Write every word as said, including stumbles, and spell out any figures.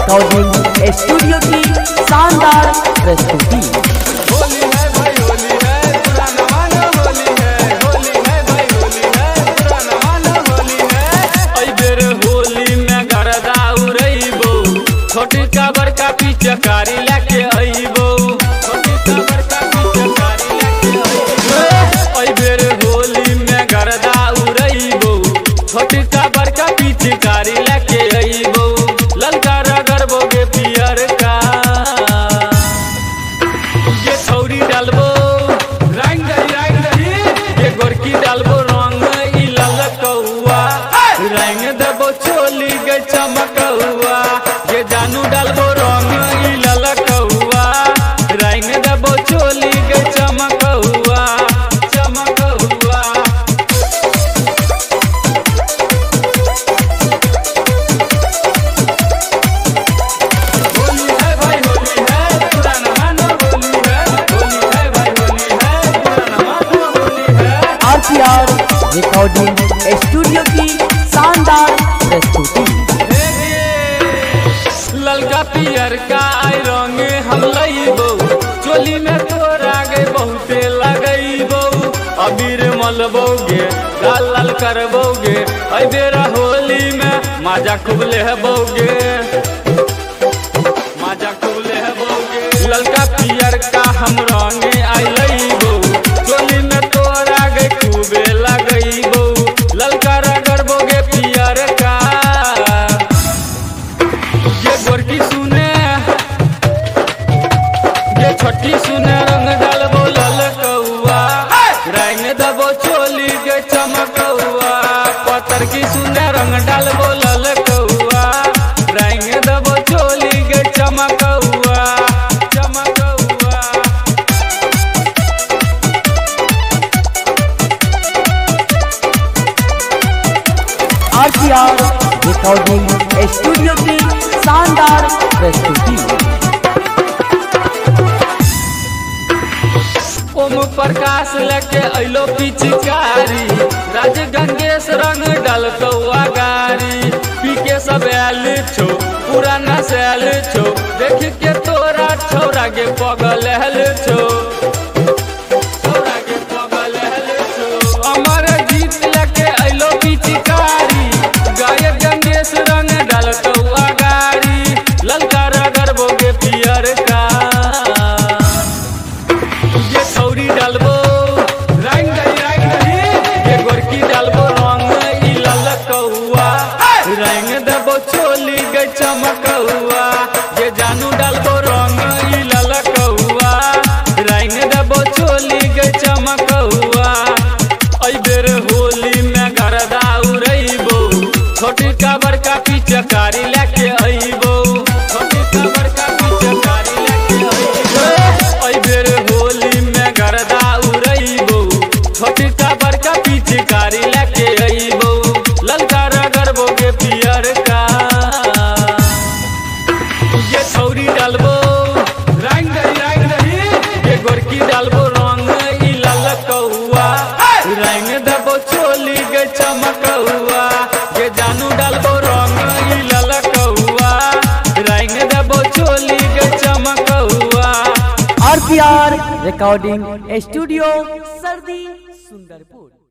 Recording studio की शानदार प्रस्तुति। होली है भाई होली है पुराना मानो होली है, होली है भाई होली है पुराना मानो होली है। आई बेर होली में गरदा उड़ैबो, छोटी का बड़का पिचकारी लेके अइबो, छोटी का बड़का पिचकारी लेके अइबो। आई बेर होली में गरदा उड़ैबो, छोटी का बड़का पिचकारी लेके अइबो। ललका रगड़बोगे पियर का ये छौरी डालबो रंग दही रंग दही, ये गोरकी डालबो रंग ई ललकौआ, रंग देबो चोली के चमकौआ। ये जानू डालबो रंग ई ललकौआ, रंग देबो चोली के चमकौआ चमकौआ। होली है भाई होली है पुराना मानो होली है, होली है भाई होली है पुराना मानो होली है। आरपीआर रिकॉर्डिंग स्टूडियो की शानदार प्रस्तुति। ललका पियर का आई रंग हम लइबो, चोली में तोरा गे बहुते लगइबो। अबीर मलबोगे लाल लाल करबोगे, आई बेरा होली में मजा खूब लेबोगे, मजा खूब लेबोगे। ललका पियर का हम रंग आई लइबो, चोली में तोरा गे खूबे लगइबो। ललका रगड़बोगे पियर का, ये गोरकी सुने ये छोटी सुने रंग डालबो ललकौआ, रंग देबो चोली के चमकौआ। पत्थर की सुने रंग डालबो ललकौआ, रंग देबो चोली के चमकौआ चमकौआ। आरपीआर रिकॉर्डिंग स्टूडियो की शानदार प्रस्तुति। ओम प्रकाश लेके अइलो पिचकारी, राज गंगेश रंग डालकौआ गारी। पी के सब आयल छो पुराना से आयल छो, देख के तोरा छौरा के पगल हल छो, छौरा के पगल हल छो। अमर जीत लेके अइलो पिचकारी, गायक गंगेश रंग डालकौआ गारी। ललका रगड़बोगे पियर का, ये छौरी डालबो रंग दही रंग दही, ये गोरकी डालबो रंग ई ललकौआ, रंग देबो चोली के चमकौआ। ये जानू डालबो रंग ई ललकौआ, रंग देबो चोली के चमकौआ। आई बेर होली में गरदा उड़ैबो, छोटी का बड़का पिचकारी लेके अइबो, छोटी का बड़का पिचकारी लेके अइबो। आई बेर होली में गरदा उड़ैबो, छोटी का बड़का पिचकारी लेके अइबो। ललका रगड़बोगे पियर का, ये छौरी डालबो रंग दही रंग दही, ये गोरकी डालबो रंग ई ललकौआ, रंग देबो चोली के चमकौआ। ये जानू डालबो रंग ई ललकौआ, रंग देबो चोली के चमकौआ। आरपीआर रिकॉर्डिंग स्टूडियो सर्दी सुंदरपुर।